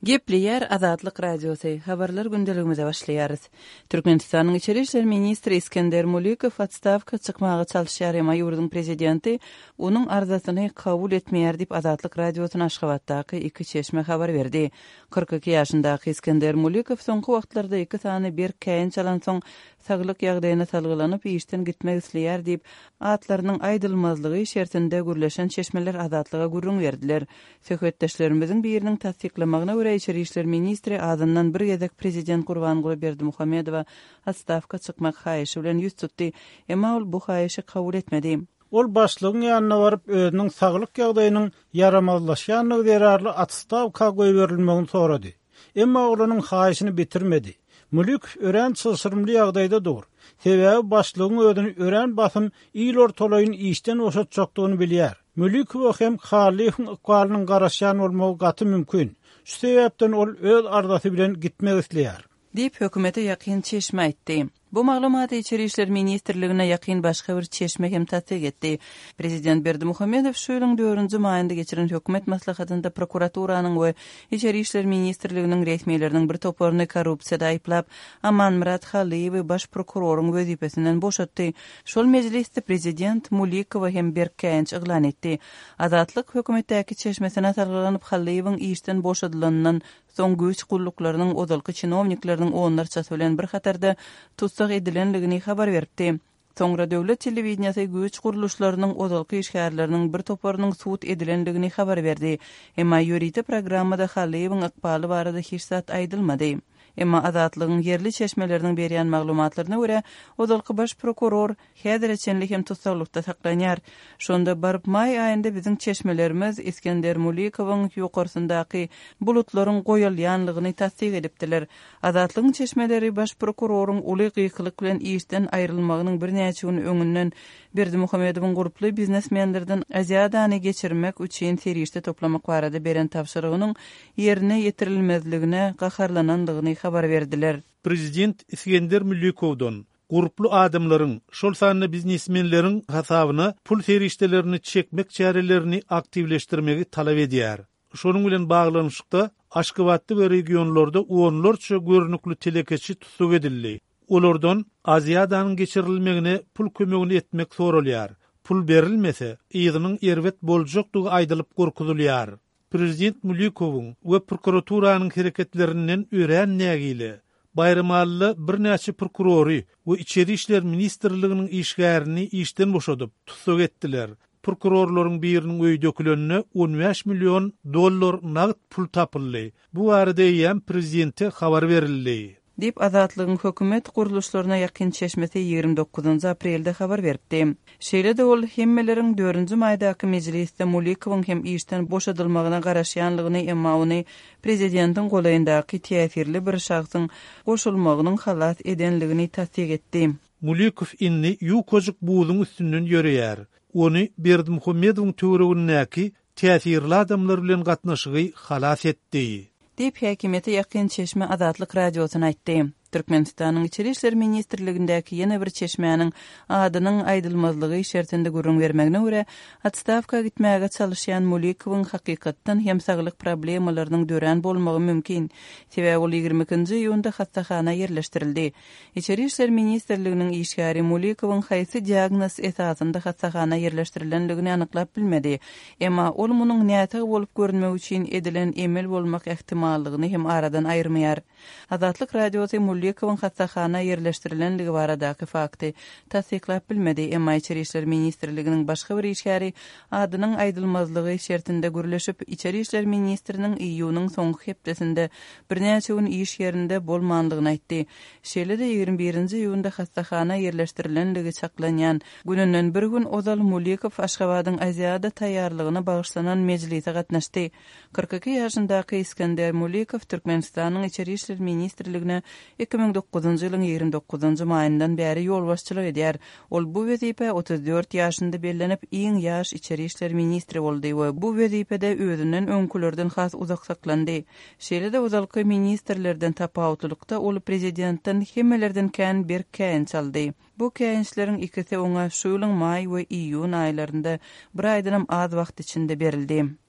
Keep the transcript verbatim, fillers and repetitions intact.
Gepleyer Azatlyk Radiosu habarlar gündeligimize başlaýarys. Türkmenistanyň Içeri işler ministri İskender Mulikow atstavka çykmagy çalyşýar ema ýurdun prezidenti onuň arzasyny kabul etmeýär diýip Azatlyk Radiosyna Aşgabatdaky iki çeşme habar berdi. kırk iki ýaşyndaky İskender Mulikow soňky wagtlarda iki sany bir käýin çalan soň saglyk ýagdaýyna salgylanyp işden gitmek isleýär diýip atlarynyň aýdylmazlygy şertinde gürleşen çeşmeler azatlyga gurrun berdiler. Söhbetdeşlerimiziň biriniň tasdiklamagyna görä İçeri işler ministri adından bir gezek prezident Gurbanguly Berdimuhammedowa atstavka çykmak haýyşy bilen ýüz tutdy. Emma ol bu haýyşy kabul etmedi. Ol başlygyň ýanyna baryp özüniň saglyk ýagdaýynyň yaramazlaşýanyny derarly atstavka goýberilmegini sorady. Emma olanyň haýyşyny bitirmedi. Mulikow ören çysyrmly ýagdaýda dur. Sebäbi başlygyň özüni ören basym ýyl ortalaýyn işden oşatjakdygyny bilýär. Mulikow hem halihyň ykbalynyň garaşýan bolmagy gaty mümkin. Şu sebäpden ol öz ardasy bilen gitmek isleýär. Dip hökümete ýakyn çeşme aýtdy. Bu maglumaty Içeri işler ministrligine ýakyn başga bir çeşme hem tasdik etdi. Prezident Berdimuhammedow şu ýylyň dördünji maýynda geçiren hökümet maslahatynda prokuraturynyň we Içeri işler ministrliginiň resmiýetleriniň bir toparyny korrupsiýada aýplap, Aman Murat Haliýew baş prokuroryň wezipesinden boşatdy. Şol mejlisde prezident Mulikow hem bir käýinç iglan etdi. Azatlyk hökümetdäki çeşmesine salgylanyp Haliýewiň işden boşadylanynyň soň güýç gullyklarynyň ozalky çinovnikleriniň onlarçasy bilen bir hatarda tutsak edilenligini habar berdi. Soňra döwlet telewizionyasy güýç guruluşlarynyň ozalky işgärleriniň bir toparynyň suwut edilenligini habar berdi. Emma ýöride programmada Haliýewiň ykbaly barada hiç zat aýdylmady. Emma azatlygyň yerli çeşmeleriniň berýän maglumatlaryna görä, ozalky baş prokuror häzir içenlik hem tutsaklykda saklanýar. Şonda baryp may aýynda biziň çeşmelerimiz İskender Mulikowyň ýokarysyndaky bulutlaryň goýulýanlygyny tasdik edipdiler. Azatlygyň çeşmeleri baş prokuroryň uly gyklyk bilen işden aýrylmagynyň bir näçe gün öňünden Berdimuhammedowyň guruply biznesmenlerden aziýadany geçirmek üçin serişde toplamak barada beren tapşyrygynyň ýerine ýetirilmezligine gaharlanandygyny habar berdiler. Prezident İskender Mulikowdan guruply adamlaryň, şol sanly biznesmenleriň hasabyna pul serişdelerini çekmek çärelerini aktivleşdirmegi talap edýär. Şonuň bilen baglanyşykda Aşgabatda we regionlarda onlarça görnükli telekeçi tutuk edildi. Olardan Aziýadanyň geçirilmegine pul kömegini etmek sorulýar. Pul berilmese, ýygynyň erwet boljakdygy aýdylyp gorkuzulýar. Prezident Mulikowyň we prokuraturarynyň hereketlerinden ören nägili bayramally bir näçe prokurory we Içeri işler ministrliginiň işgärini işden boşadyp tutuk etdiler. Prokurorlaryň biriniň öýü dökülenine on beş milyon dollar nagd pul tapyldy. Bu arada ýa prezidente habar berildi. Dip azatlygyň hökümet guruluşlaryna ýakyn çeşmesi ýygrimi dokuzunji aprelde habar berdi. Şeýle-de ol hemmeleriň dördünji maýdaky mejlisde Mulikowyň hem işden boşadylmagyna garaşýanlygyny emma ony prezidentiň golaýyndaky täsirli bir şahsyň goşulmagynyň halat edenligini tasdik etdi. Mulikow inni ýukojuk buýulyň üstünden ýöreýär. Ony Berdimuhammedowyň töweregindäki täsirli adamlar bilen gatnaşygy halat etdi. Dip häkimeti ýakyn çeşme Azatlyk Radiosyna aýtdy. Türkmenistanyň Içeri işler ministrligindäki ýene bir çeşmäniň adynyň aýdylmazlygy şertinde gurrun bermegine görä, atstavka gitmäge çalyşýan Mulikowyň hakykatdan hem saglyk problemalarynyň dören bolmagy mümkin. Sebäbi ol ýygrimi ikinji ýylda hastahana ýerleşdirildi. Içeri işler ministrliginiň işgäri Mulikowyň haýsy diagnoz esasynda hastahana ýerleşdirilenligini anyklap bilmedi. Emma ol munyň näçe bolup görünmek üçin edilen emel bolmak ähtimallygyny hem aradan aýyrmaýar. Azatlyk Radiosy Mulikowyň hastahana ýerleşdirilenligi baradaky fakty tasdiklap bilmedi. Emma Içeri işler ministrliginiň başga bir işgäri adynyň aýdylmazlygy şertinde gürleşip Içeri işler ministriniň iýunyň soňky hepdesinde bir näçe gün iş ýerinde bolmandygyny aýtdy. Şeýle-de ýygrimi birinji ýylda hastahana ýerleşdirilenligi çaklanýan gününden bir gün Ozal Mulikow Aşgabatyň Aziýada taýýarlygyna bagyşlanan mejlise gatnaşdy. kırk iki ýaşyndaky İskender Mulikow Türkmenistanyň Içeri işler ministrligine iki bin dokuzunji ýylyň ýygrimi dokuzunji maýyndan bäri ýolbaşçylyk edýär. Ol bu wezipe otuz dört ýaşynda bellenip iň ýaş Içeri işler ministri boldy we bu wezipede özünden öňkülerden has uzak saklandy. Şeýle-de ozalky ministrlerden tapawutlykda ol prezidentden hemmelerden kän bir käýin çaldy. Bu käýinçleriň ikisi oňa şu ýylyň maý we iýun aýlarynda bir aýdynam az wagt içinde berildi.